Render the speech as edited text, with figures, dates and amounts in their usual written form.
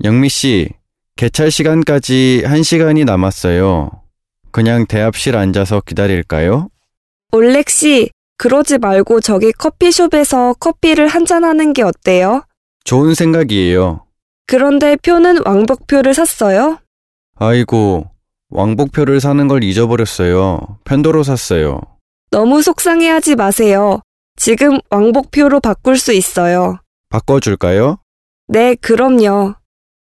영미 씨, 개찰 시간까지 1시간이 남았어요. 그냥 대합실 앉아서 기다릴까요? 올렉 씨, 그러지 말고 저기 커피숍에서 커피를 한잔하는 게 어때요? 좋은 생각이에요. 그런데 표는 왕복표를 샀어요? 아이고, 왕복표를 사는 걸 잊어버렸어요. 편도로 샀어요. 너무 속상해하지 마세요. 지금 왕복표로 바꿀 수 있어요. 바꿔줄까요? 네, 그럼요.